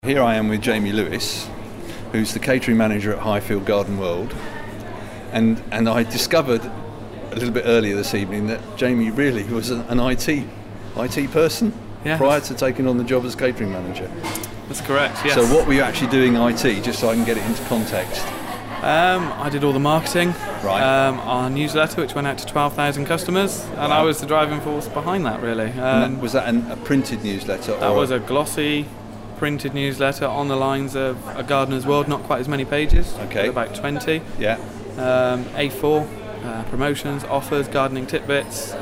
Here I am with Jamie Lewis, who's the catering manager at Highfield Garden World, and I discovered a little bit earlier this evening that Jamie really was an IT person prior to taking on the job as catering manager. That's correct, yes. So what were you actually doing IT, just so I can get it into context? I did all the marketing, Right. our newsletter, which went out to 12,000 customers, and I was the driving force behind that, really. Was that a printed newsletter? That was a glossy, printed newsletter on the lines of A Gardener's World, not quite as many pages, Okay. about 20. Yeah. A4, promotions, offers, gardening tidbits.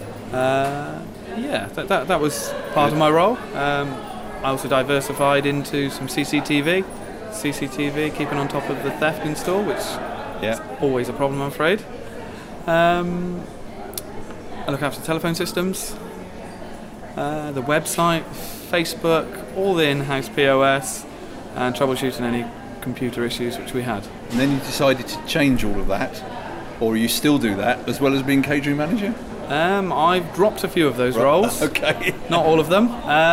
That was part of my role. I also diversified into some CCTV, keeping on top of the theft in store, which is always a problem, I'm afraid. I look after telephone systems, the website, Facebook, all the in-house POS, and troubleshooting any computer issues which we had. And then you decided to change all of that, or you still do that, as well as being catering manager? I've dropped a few of those roles. Okay. Not all of them.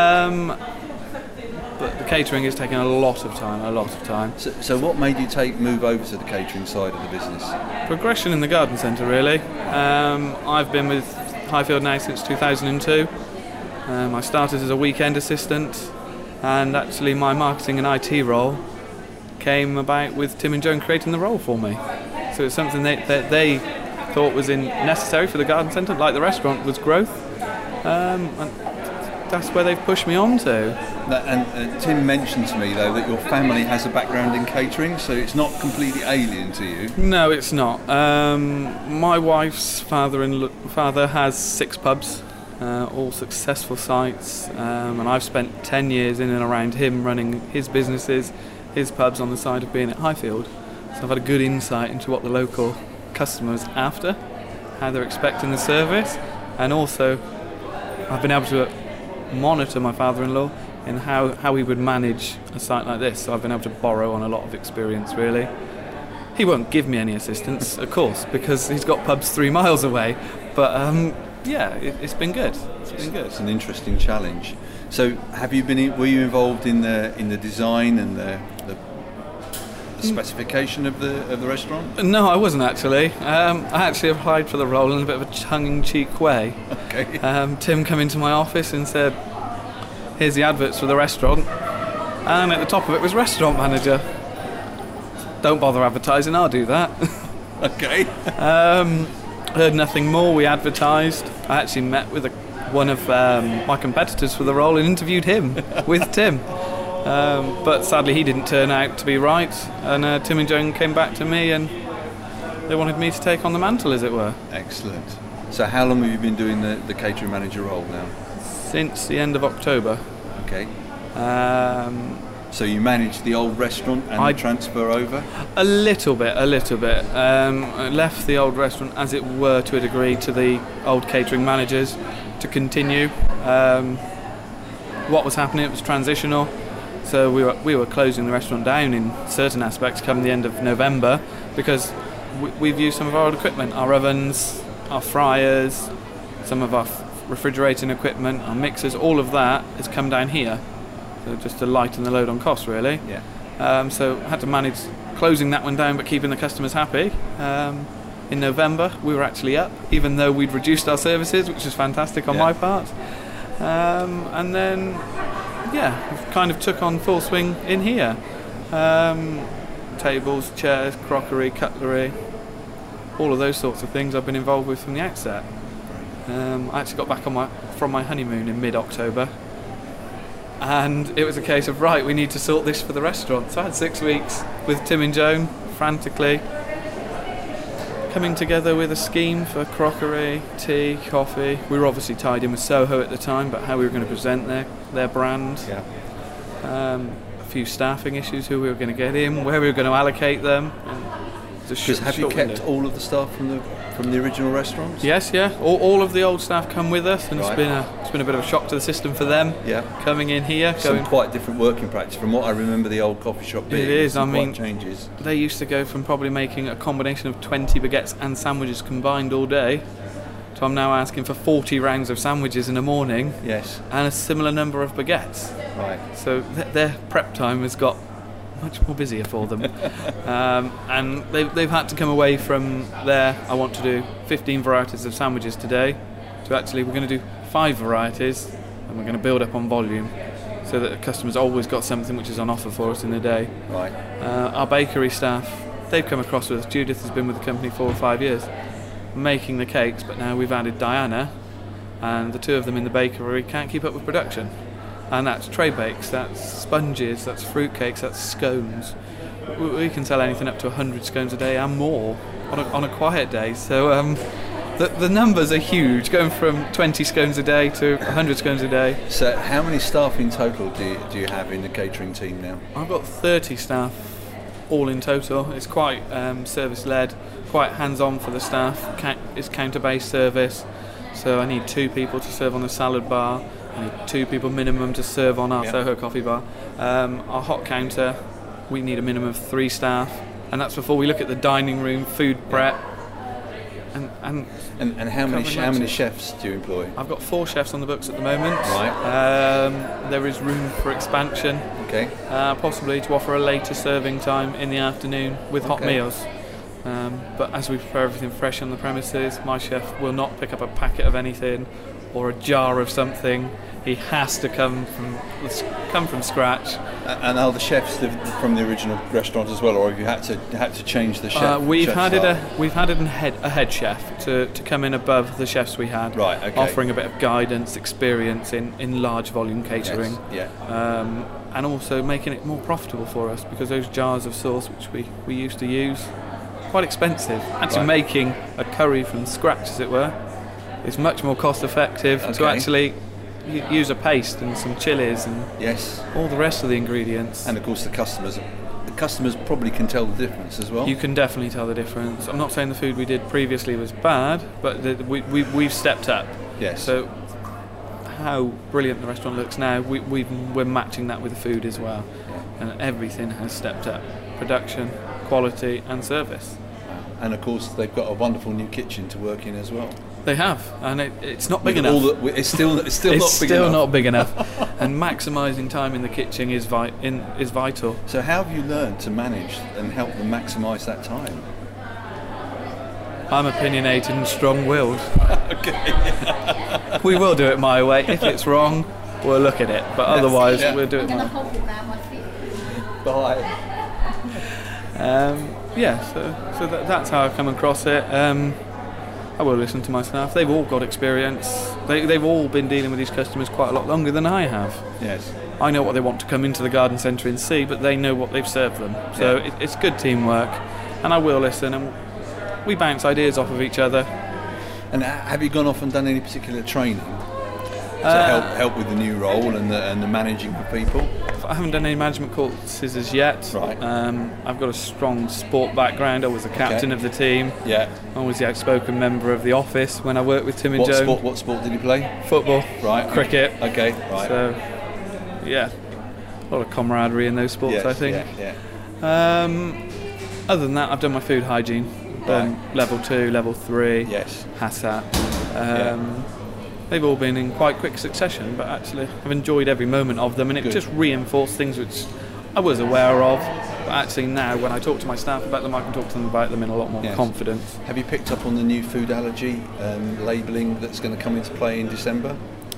But the catering is taking a lot of time. So what made you move over to the catering side of the business? Progression in the garden centre, really. I've been with Highfield now since 2002. I started as a weekend assistant, and actually my marketing and IT role came about with Tim and Joan creating the role for me. So it's something that they thought was necessary for the garden centre, like the restaurant, was growth. And that's where they've pushed me on to. And Tim mentioned to me, though, that your family has a background in catering, so it's not completely alien to you. No, it's not. My wife's father has 6 pubs, all successful sites, and I've spent 10 years in and around him running his businesses, his pubs on the side of being at Highfield. So I've had a good insight into what the local customers are after, how they're expecting the service, and also I've been able to monitor my father-in-law in how he would manage a site like this. So I've been able to borrow on a lot of experience, really. He won't give me any assistance, of course, because he's got pubs 3 miles away, but it's been good. It's an interesting challenge. So were you involved in the design and the specification of the restaurant? No, I wasn't actually. I actually applied for the role in a bit of a tongue-in-cheek way. Okay. Tim came into my office and said, "Here's the adverts for the restaurant," and at the top of it was restaurant manager. Don't bother advertising, I'll do that. Okay. Heard nothing more. We advertised. I actually met with one of my competitors for the role and interviewed him with Tim. But sadly he didn't turn out to be right, and Tim and Joan came back to me and they wanted me to take on the mantle, as it were. Excellent. So how long have you been doing the catering manager role now? Since the end of October. Okay. So you managed the old restaurant and transfer over? A little bit. I left the old restaurant, as it were, to a degree, to the old catering managers to continue. What was happening, it was transitional. So we were closing the restaurant down in certain aspects come the end of November, because we've used some of our old equipment, our ovens, our fryers, some of our refrigerating equipment, our mixers, all of that has come down here. So just to lighten the load on cost, really. Yeah. So I had to manage closing that one down but keeping the customers happy. In November we were actually up, even though we'd reduced our services, which was fantastic on my part. And then we've kind of took on full swing in here. Tables, chairs, crockery, cutlery, all of those sorts of things I've been involved with from the outset. I actually got back from my honeymoon in mid-October, and it was a case of, we need to sort this for the restaurant. So I had 6 weeks with Tim and Joan, frantically coming together with a scheme for crockery, tea, coffee. We were obviously tied in with Soho at the time, but how we were going to present their brand. Yeah. A few staffing issues, who we were going to get in, where we were going to allocate them. Because have you kept all of the staff from the original restaurants? Yes, yeah. All of the old staff come with us, and it's been a bit of a shock to the system for them. Yeah. Coming in here, some quite different working practice from what I remember the old coffee shop being. It is. Changes. They used to go from probably making a combination of 20 baguettes and sandwiches combined all day So I'm now asking for 40 rounds of sandwiches in the morning. Yes. And a similar number of baguettes. Right. So their prep time has got much more busier for them. And they've had to come away from there, I want to do 15 varieties of sandwiches today, to actually we're going to do 5 varieties, and we're going to build up on volume so that the customer's always got something which is on offer for us in the day. Right. Our bakery staff, they've come across with us. Judith has been with the company 4 or 5 years making the cakes, but now we've added Diana, and the 2 of them in the bakery can't keep up with production. And that's tray bakes, that's sponges, that's fruit cakes, that's scones. We can sell anything up to 100 scones a day and more on a quiet day. So the numbers are huge, going from 20 scones a day to 100 scones a day. So how many staff in total do you have in the catering team now? I've got 30 staff all in total. It's quite service-led, quite hands-on for the staff. It's counter-based service, so I need 2 people to serve on the salad bar. I need 2 people minimum to serve on our Soho coffee bar. Our hot counter, we need a minimum of 3 staff, and that's before we look at the dining room, food prep. And how many chefs do you employ? I've got 4 chefs on the books at the moment. Right. There is room for expansion. Okay. Possibly to offer a later serving time in the afternoon with hot meals. But as we prepare everything fresh on the premises, my chef will not pick up a packet of anything or a jar of something. He has to come from scratch. And are the chefs from the original restaurant as well, or have you had to change the chef? We've added a head chef to come in above the chefs we had, right, okay. Offering a bit of guidance, experience in large volume catering, yes, yeah. And also making it more profitable for us, because those jars of sauce which we used to use, quite expensive. Actually, making a curry from scratch, as it were, is much more cost effective to actually use a paste and some chilies and all the rest of the ingredients. And of course the customers probably can tell the difference as well. You can definitely tell the difference. I'm not saying the food we did previously was bad, but we've stepped up. Yes. So how brilliant the restaurant looks now, we're matching that with the food as well. And everything has stepped up. Production, quality and service. And of course they've got a wonderful new kitchen to work in as well. They have, and it's not big enough. It's still not big enough. And maximising time in the kitchen is vital. So how have you learned to manage and help them maximise that time? I'm opinionated and strong-willed. Okay. We will do it my way. If it's wrong, we'll look at it. But otherwise, we'll do it my way. Bye. So that's how I come across it. I will listen to my staff. They've all got experience. They've all been dealing with these customers quite a lot longer than I have. Yes. I know what they want to come into the garden centre and see, but they know what they've served them. So it's good teamwork, and I will listen, and we bounce ideas off of each other. And have you gone off and done any particular training to help with the new role and the managing of people? I haven't done any management courses as yet. Right. I've got a strong sport background. I was the captain of the team. Yeah. I was the outspoken member of the office when I worked with Tim and Joan. What sport did you play? Football. Right. Cricket. Okay. Right. So, a lot of camaraderie in those sports, I think. Yeah. Other than that, I've done my food hygiene. Done level 2, level 3. Yes. HACCP. They've all been in quite quick succession, but actually I've enjoyed every moment of them, and it just reinforced things which I was aware of. But actually now, when I talk to my staff about them, I can talk to them about them in a lot more confidence. Have you picked up on the new food allergy labelling that's going to come into play in December?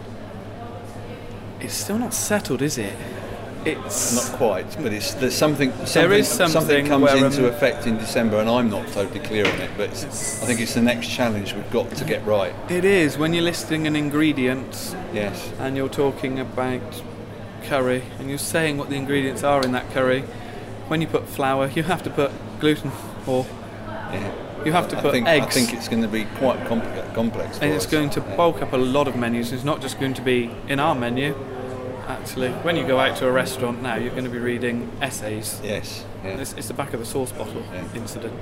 It's still not settled, is it? It's not quite, but there's something comes into effect in December, and I'm not totally clear on it, but I think it's the next challenge we've got to get right. It is, when you're listing an ingredient, and you're talking about curry, and you're saying what the ingredients are in that curry. When you put flour, you have to put gluten, or you have to put eggs. I think it's going to be quite complex for and it's going to bulk up a lot of menus. It's not just going to be in our menu. Actually, when you go out to a restaurant now, you're going to be reading essays. Yes. Yeah. It's the back of the sauce bottle incident.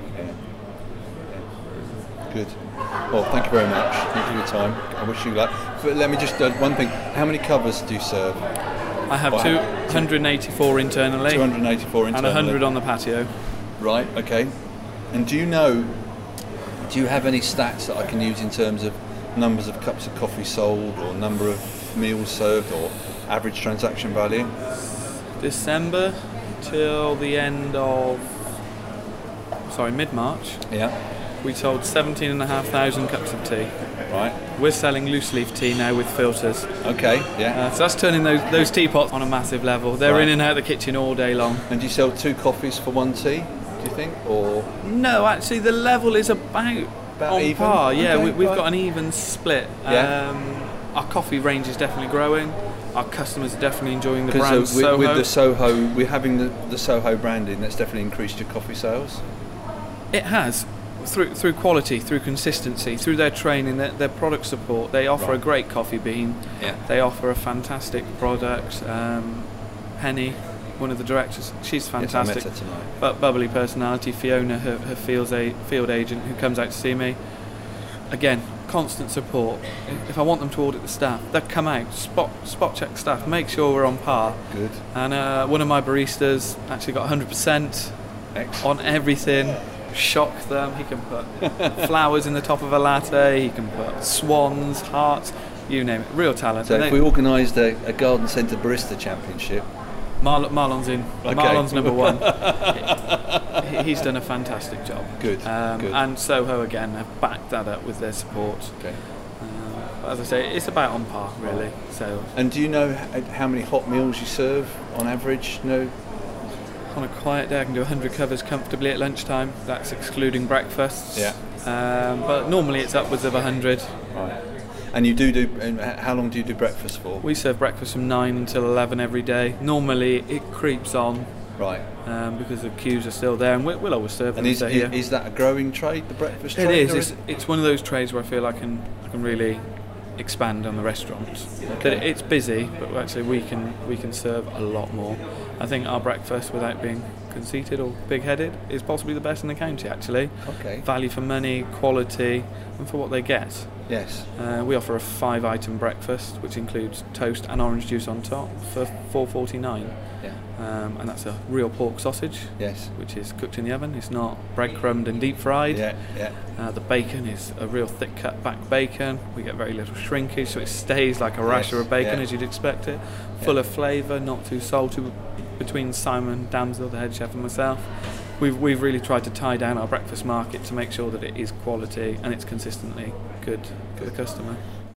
Good. Well, thank you very much. Thank you for your time. I wish you luck. But let me just one thing. How many covers do you serve? I have 284 internally. 284 internally. And 100 on the patio. Right. Okay. And do you have any stats that I can use in terms of numbers of cups of coffee sold, or number of meals served, or average transaction value? December till the end of, mid-March, Yeah. we sold 17,500 cups of tea. Right. We're selling loose leaf tea now with filters. Okay. Yeah. So that's turning those teapots on a massive level. They're Right. in and out of the kitchen all day long. And do you sell 2 coffees for 1 tea? Do you think, or No, actually the level is about on even? par. Yeah, Okay, we've right. got an even split. Yeah. Our coffee range is definitely growing. Our customers are definitely enjoying the brand Because Soho. with the Soho, we're having the Soho branding. That's definitely increased your coffee sales. It has. Through quality, through consistency, through their training, their product support. They offer Right. a great coffee bean. Yeah. They offer a fantastic product. Penny, one of the directors, she's fantastic. Yes, I met her tonight. But bubbly personality. Fiona, her field agent, who comes out to see me. Again, constant support. If I want them to audit the staff, they'll come out, spot check staff, make sure we're on par. Good. And one of my baristas actually got 100% Excellent. on everything. Shock them. He can put flowers in the top of a latte. He can put swans, hearts, you name it. Real talent. So And if we organised a Garden Centre Barista Championship, Marlon's in. Okay. Marlon's number one. He's done a fantastic job. Good, good. And Soho again have backed that up with their support. okay. But as I say, it's about on par really. So And do you know how many hot meals you serve on average? No. on a quiet day, I can do 100 covers comfortably at lunchtime. That's excluding breakfasts. Yeah. But normally it's upwards of 100. Right. And you do. And how long do you do breakfast for? We serve breakfast from 9 until 11 every day. Normally it creeps on Right. because the queues are still there, and we'll always serve them. And if they're here. is that a growing trade, the breakfast It trade? is. or It's one of those trades where I feel I can really expand on the restaurants. Okay. That it's busy, but actually we can serve a lot more. I think our breakfast, without being conceited or big-headed, is possibly the best in the county. Actually, Okay. value for money, quality, and for what they get. Yes. We offer a 5-item breakfast, which includes toast and orange juice on top, for $4.49. Yeah. And that's a real pork sausage, Yes. which is cooked in the oven. It's not breadcrumbed and deep fried. Yeah. Yeah. The bacon is a real thick cut back bacon. We get very little shrinkage, so it stays like a rasher Yes, of bacon yeah. as you'd expect it. Full of flavour, not too salty. Between Simon Damsel, the head chef, and myself, we've really tried to tie down our breakfast market to make sure that it is quality and it's consistently good for the customer.